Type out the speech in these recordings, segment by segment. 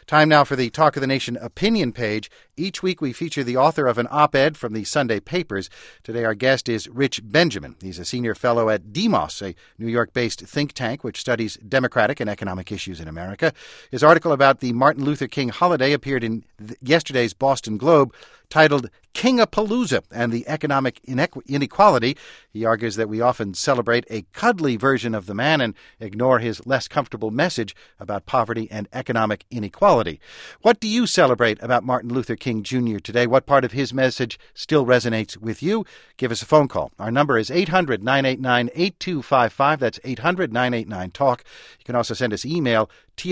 Time now for the Talk of the Nation opinion page. Each week we feature the author of an op-ed from the Sunday papers. Today our guest is Rich Benjamin. He's a senior fellow at Demos, a New York-based think tank which studies democratic and economic issues in America. His article about the Martin Luther King holiday appeared in yesterday's Boston Globe, titled King-a-Palooza and the Economic Inequality. He argues that we often celebrate a cuddly version of the man and ignore his less comfortable message about poverty and economic inequality. What do you celebrate about Martin Luther King Jr. today? What part of his message still resonates with you? Give us a phone call. Our number is 800-989-8255. That's 800-989-TALK. You can also send us email,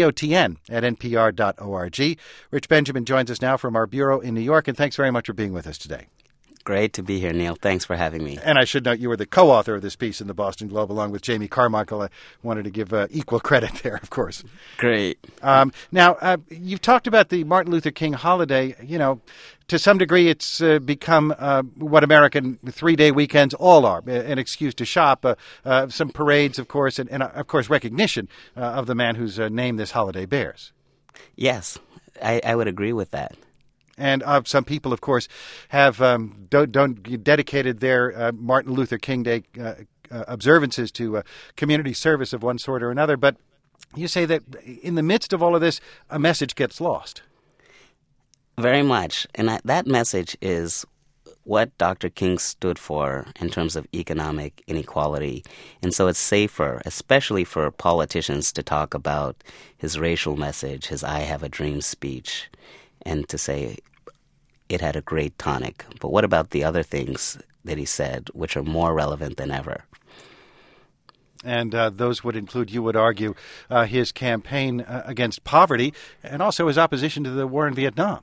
totn@npr.org. Rich Benjamin joins us now from our bureau in New York, and thanks very much for being with us today. Great to be here, Neil. Thanks for having me. And I should note you were the co-author of this piece in the Boston Globe along with Jamie Carmichael. I wanted to give equal credit there, of course. Great. Now, you've talked about the Martin Luther King holiday. You know, to some degree it's become what American three-day weekends all are, an excuse to shop, some parades, of course, and of course, recognition of the man whose name this holiday bears. Yes, I would agree with that. And some people, of course, have don't dedicated their Martin Luther King Day observances to community service of one sort or another. But you say that in the midst of all of this, a message gets lost. Very much. And that message is what Dr. King stood for in terms of economic inequality. And so it's safer, especially for politicians, to talk about his racial message, his I Have a Dream speech, and to say it had a great tonic. But what about the other things that he said, which are more relevant than ever? And those would include, you would argue, his campaign against poverty and also his opposition to the war in Vietnam.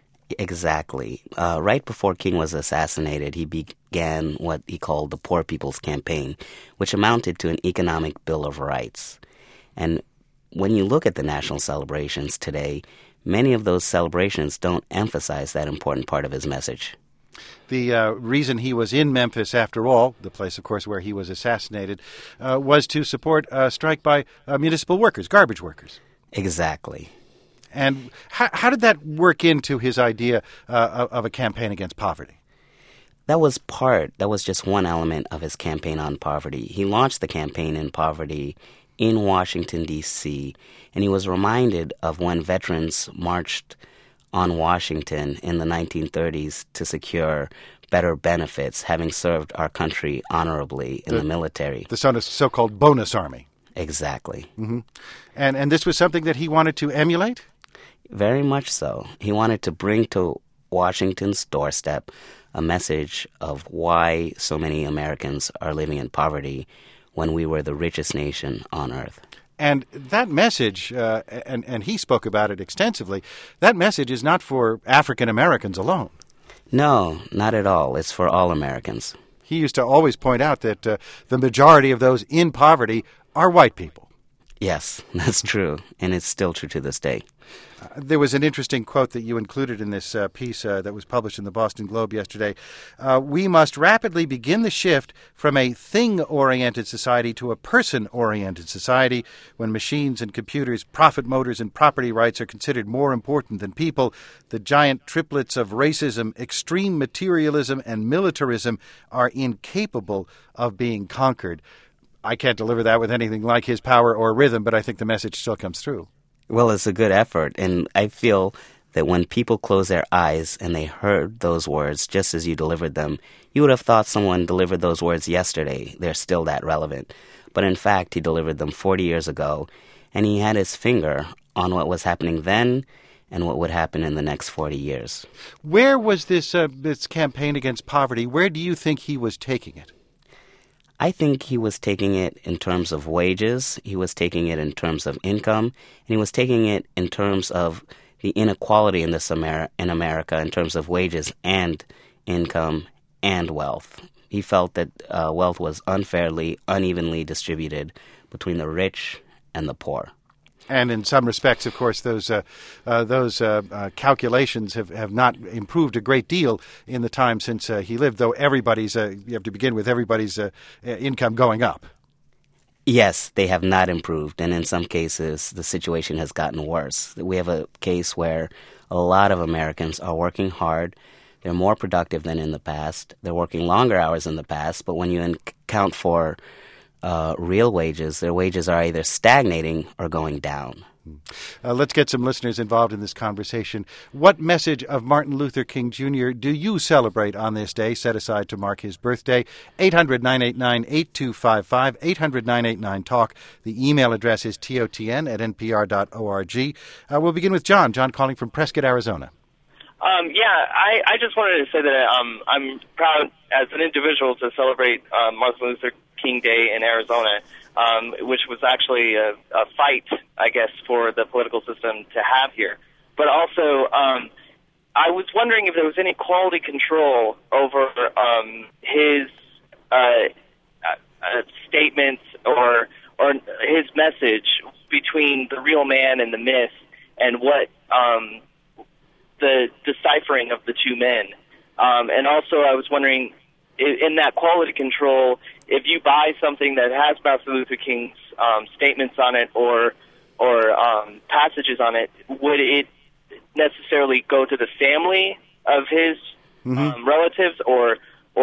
Exactly. Right before King was assassinated, he began what he called the Poor People's Campaign, which amounted to an economic Bill of Rights. And when you look at the national celebrations today, many of those celebrations don't emphasize that important part of his message. The reason he was in Memphis, after all, the place, of course, where he was assassinated, was to support a strike by municipal workers, garbage workers. Exactly. And how did that work into his idea of a campaign against poverty? That was just one element of his campaign on poverty. He launched the campaign in poverty in Washington, D.C., and he was reminded of when veterans marched on Washington in the 1930s to secure better benefits, having served our country honorably in the military. The so-called bonus army. Exactly. Mm-hmm. And this was something that he wanted to emulate? Very much so. He wanted to bring to Washington's doorstep a message of why so many Americans are living in poverty when we were the richest nation on earth. And that message, and he spoke about it extensively, that message is not for African Americans alone. No, not at all. It's for all Americans. He used to always point out that the majority of those in poverty are white people. Yes, that's true, and it's still true to this day. There was an interesting quote that you included in this piece that was published in the Boston Globe yesterday. We must rapidly begin the shift from a thing-oriented society to a person-oriented society when machines and computers, profit motors, and property rights are considered more important than people. The giant triplets of racism, extreme materialism, and militarism are incapable of being conquered. I can't deliver that with anything like his power or rhythm, but I think the message still comes through. Well, it's a good effort, and I feel that when people close their eyes and they heard those words just as you delivered them, you would have thought someone delivered those words yesterday. They're still that relevant. But in fact, he delivered them 40 years ago, and he had his finger on what was happening then and what would happen in the next 40 years. Where was this campaign against poverty? Where do you think he was taking it? I think he was taking it in terms of wages, he was taking it in terms of income, and he was taking it in terms of the inequality in America in terms of wages and income and wealth. He felt that wealth was unfairly, unevenly distributed between the rich and the poor. And in some respects, of course, those calculations have not improved a great deal in the time since he lived, though everybody's, you have to begin with everybody's income going up. Yes, they have not improved, and in some cases, the situation has gotten worse. We have a case where a lot of Americans are working hard. They're more productive than in the past. They're working longer hours in the past, but when you account for real wages, their wages are either stagnating or going down. Let's get some listeners involved in this conversation. What message of Martin Luther King Jr. do you celebrate on this day, set aside to mark his birthday? 800-989-8255, 800-989-TALK. The email address is totn@npr.org. We'll begin with John. John calling from Prescott, Arizona. I just wanted to say that I'm proud as an individual to celebrate Martin Luther King Day in Arizona, which was actually a fight, I guess, for the political system to have here. But also, I was wondering if there was any quality control over his statements or his message between the real man and the myth, and what the deciphering of the two men. And also, I was wondering, in that quality control, if you buy something that has Martin Luther King's statements on it or passages on it, would it necessarily go to the family of his relatives, or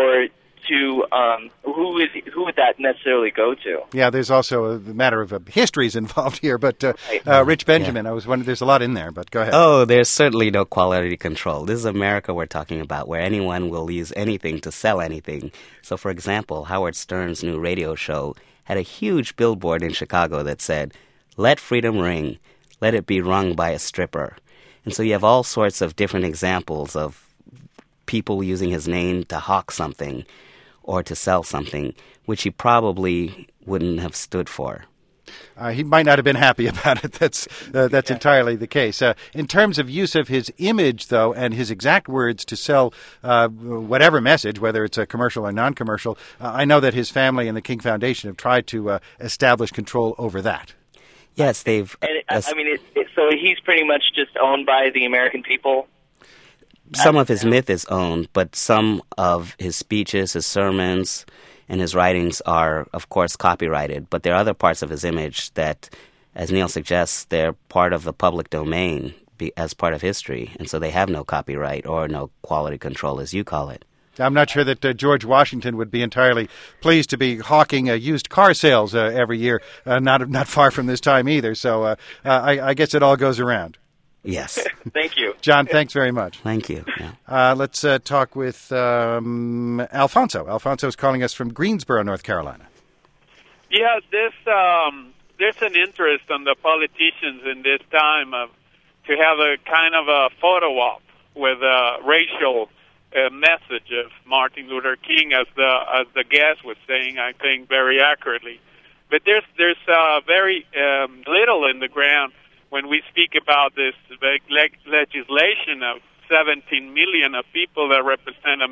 to who would that necessarily go to? Yeah, there's also a matter of histories involved here, but Rich Benjamin, I was wondering, there's a lot in there, but go ahead. Oh, there's certainly no quality control. This is America we're talking about, where anyone will use anything to sell anything. So, for example, Howard Stern's new radio show had a huge billboard in Chicago that said, "Let freedom ring, let it be rung by a stripper." And so you have all sorts of different examples of people using his name to hawk something or to sell something, which he probably wouldn't have stood for. He might not have been happy about it. That's entirely the case. In terms of use of his image, though, and his exact words to sell whatever message, whether it's a commercial or non-commercial, I know that his family and the King Foundation have tried to establish control over that. Yes, they've... So he's pretty much just owned by the American people? Some of his myth is owned, but some of his speeches, his sermons, and his writings are, of course, copyrighted. But there are other parts of his image that, as Neil suggests, they're part of the public domain as part of history. And so they have no copyright or no quality control, as you call it. I'm not sure that George Washington would be entirely pleased to be hawking used car sales every year, not far from this time either. So I guess it all goes around. Yes. Thank you. John, thanks very much. Thank you. Yeah. Let's talk with Alfonso. Alfonso's calling us from Greensboro, North Carolina. Yeah, there's an interest on the politicians in this time to have a kind of a photo op with a racial message of Martin Luther King, as the guest was saying, I think very accurately. But there's very little in the ground when we speak about this legislation of 17 million of people that represent a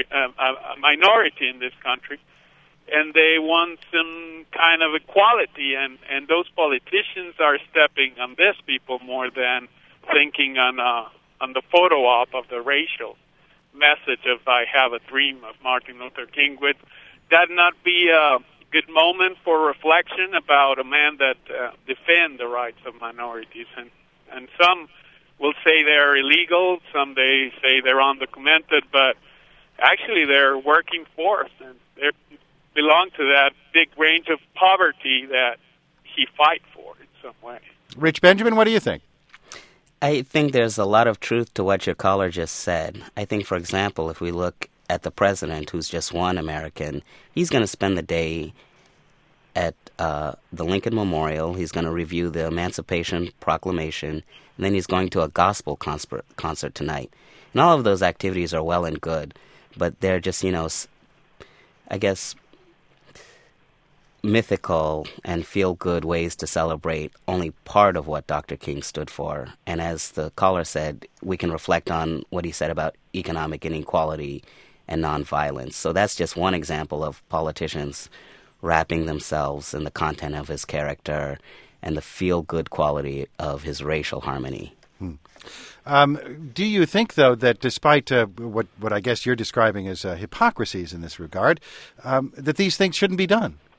minority in this country, and they want some kind of equality, and those politicians are stepping on these people more than thinking on the photo op of the racial message of "I have a dream" of Martin Luther King. Would that not be a good moment for reflection about a man that defend the rights of minorities? And some will say they're illegal, some they say they're undocumented, but actually they're working force, and they belong to that big range of poverty that he fight for in some way. Rich Benjamin, what do you think? I think there's a lot of truth to what your caller just said. I think, for example, if we look at the president, who's just one American, he's going to spend the day at the Lincoln Memorial. He's going to review the Emancipation Proclamation, and then he's going to a gospel concert tonight. And all of those activities are well and good, but they're just, I guess, mythical and feel-good ways to celebrate only part of what Dr. King stood for. And as the caller said, we can reflect on what he said about economic inequality and nonviolence. So that's just one example of politicians wrapping themselves in the content of his character and the feel-good quality of his racial harmony. Do you think, though, that despite what I guess you're describing as hypocrisies in this regard, that these things shouldn't be done?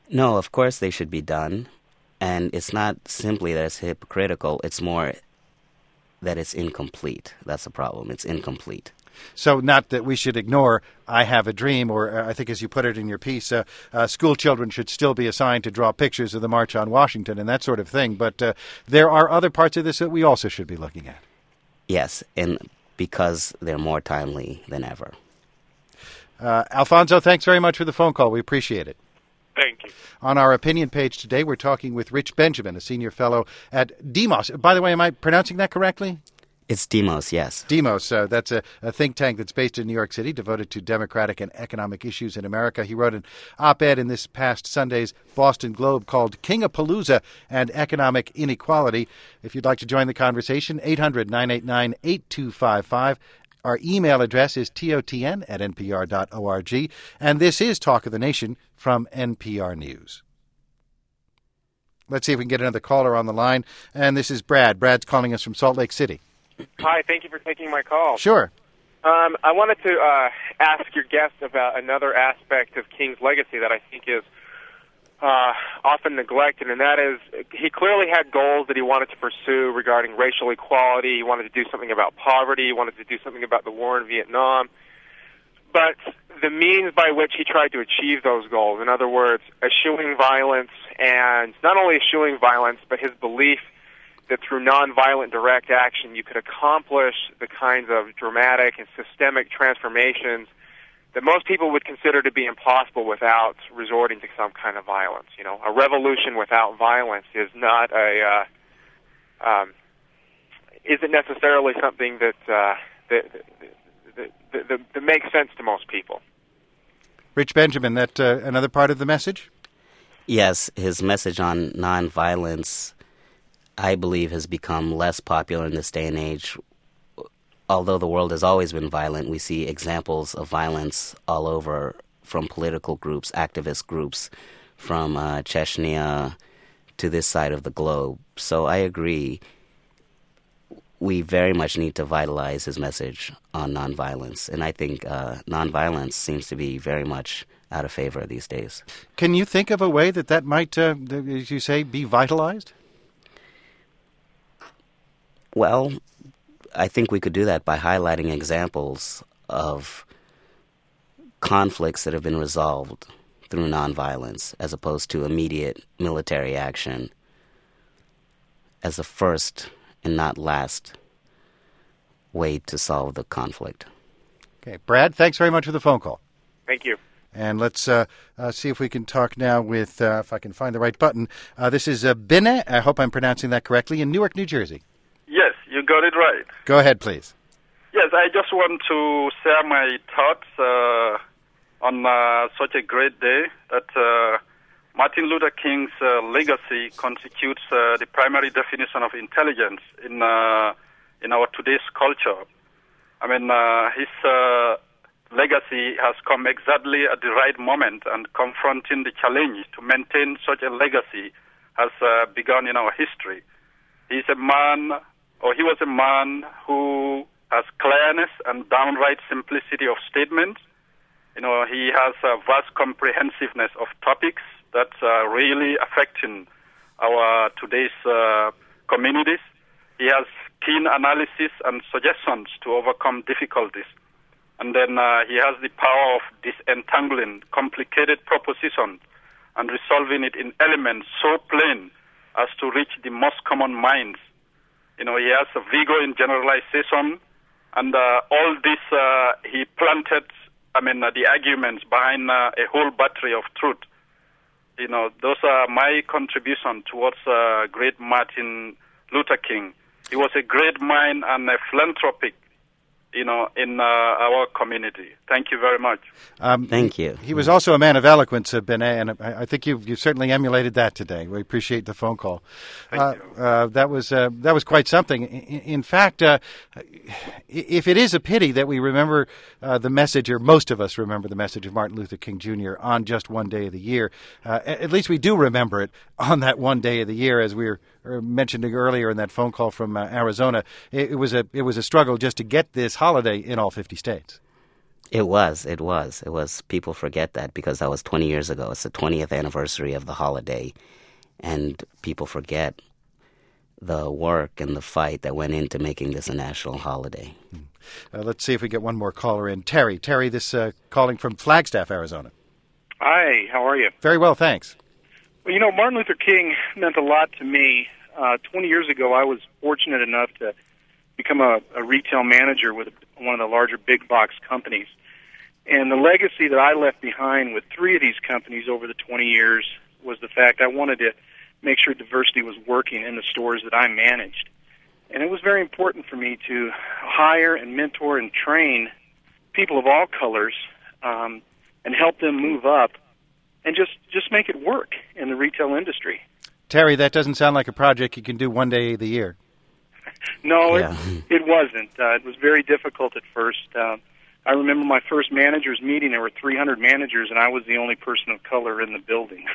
No, of course they should be done. And it's not simply that it's hypocritical, it's more that it's incomplete. That's the problem. It's incomplete. So not that we should ignore I Have a Dream, or I think as you put it in your piece, school children should still be assigned to draw pictures of the March on Washington and that sort of thing. But there are other parts of this that we also should be looking at. Yes, and because they're more timely than ever. Alfonso, thanks very much for the phone call. We appreciate it. Thank you. On our opinion page today, we're talking with Rich Benjamin, a senior fellow at Demos. By the way, am I pronouncing that correctly? It's Demos, yes. Demos, that's a think tank that's based in New York City, devoted to democratic and economic issues in America. He wrote an op-ed in this past Sunday's Boston Globe called King-a-Palooza and Economic Inequality. If you'd like to join the conversation, 800-989-8255. Our email address is totn@npr.org. And this is Talk of the Nation from NPR News. Let's see if we can get another caller on the line. And this is Brad. Brad's calling us from Salt Lake City. Hi, thank you for taking my call. Sure. I wanted to ask your guest about another aspect of King's legacy that I think is often neglected, and that is he clearly had goals that he wanted to pursue regarding racial equality. He wanted to do something about poverty. He wanted to do something about the war in Vietnam. But the means by which he tried to achieve those goals, in other words, eschewing violence, and not only eschewing violence, but his belief that through nonviolent direct action you could accomplish the kinds of dramatic and systemic transformations that most people would consider to be impossible without resorting to some kind of violence. You know, a revolution without violence is not isn't necessarily something that makes sense to most people. Rich Benjamin, that another part of the message? Yes, his message on nonviolence, I believe, has become less popular in this day and age. Although the world has always been violent, we see examples of violence all over, from political groups, activist groups, from Chechnya to this side of the globe. So I agree. We very much need to vitalize his message on nonviolence. And I think nonviolence seems to be very much out of favor these days. Can you think of a way that might, as you say, be vitalized? Well, I think we could do that by highlighting examples of conflicts that have been resolved through nonviolence as opposed to immediate military action as the first and not last way to solve the conflict. Okay, Brad, thanks very much for the phone call. Thank you. And let's see if we can talk now with, if I can find the right button. This is Bine, I hope I'm pronouncing that correctly, in Newark, New Jersey. Yes, you got it right. Go ahead, please. Yes, I just want to share my thoughts on such a great day that Martin Luther King's legacy constitutes the primary definition of intelligence in our today's culture. I mean, his legacy has come exactly at the right moment, and confronting the challenge to maintain such a legacy has begun in our history. He was a man who has clearness and downright simplicity of statement. You know, he has a vast comprehensiveness of topics that's really affecting our today's communities. He has keen analysis and suggestions to overcome difficulties. And then he has the power of disentangling complicated propositions and resolving it in elements so plain as to reach the most common minds. You know, he has a vigor in generalization, and all this he planted, the arguments behind a whole battery of truth. You know, those are my contribution towards great Martin Luther King. He was a great mind and a philanthropic, in our community. Thank you very much. Thank you. He was also a man of eloquence, Benet, and I think you've certainly emulated that today. We appreciate the phone call. Thank you. That was quite something. In fact, if it is a pity that we remember the message, or most of us remember the message of Martin Luther King Jr. on just one day of the year, at least we do remember it on that one day of the year, as we were mentioning earlier in that phone call from Arizona. It was a struggle just to get this holiday in all 50 states. It was. People forget that because that was 20 years ago. It's the 20th anniversary of the holiday, and people forget the work and the fight that went into making this a national holiday. Let's see if we get one more caller in. Terry, this calling from Flagstaff, Arizona. Hi, how are you? Very well, thanks. Well, Martin Luther King meant a lot to me. 20 years ago, I was fortunate enough to become a retail manager with one of the larger big box companies. And the legacy that I left behind with 3 of these companies over the 20 years was the fact I wanted to make sure diversity was working in the stores that I managed. And it was very important for me to hire and mentor and train people of all colors and help them move up and just make it work in the retail industry. Terry, that doesn't sound like a project you can do one day of the year. No, Yeah. it wasn't. It was very difficult at first. I remember my first managers meeting, there were 300 managers, and I was the only person of color in the building.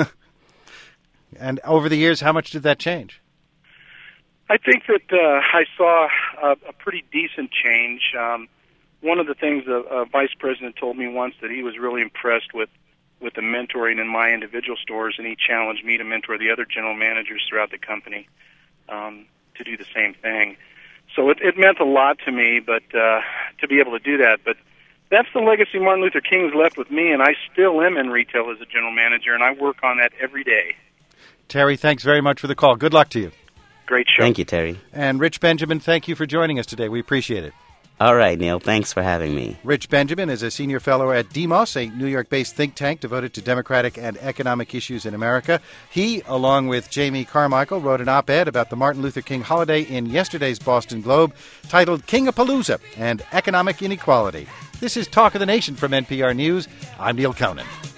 And over the years, how much did that change? I think that I saw a pretty decent change. One of the things a vice president told me once that he was really impressed with the mentoring in my individual stores, and he challenged me to mentor the other general managers throughout the company to do the same thing. So it meant a lot to me, but to be able to do that. But that's the legacy Martin Luther King's left with me, and I still am in retail as a general manager, and I work on that every day. Terry, thanks very much for the call. Good luck to you. Great show. Thank you, Terry. And Rich Benjamin, thank you for joining us today. We appreciate it. All right, Neil. Thanks for having me. Rich Benjamin is a senior fellow at Demos, a New York-based think tank devoted to democratic and economic issues in America. He, along with Jamie Carmichael, wrote an op-ed about the Martin Luther King holiday in yesterday's Boston Globe titled King-a-Palooza and Economic Inequality. This is Talk of the Nation from NPR News. I'm Neil Conan.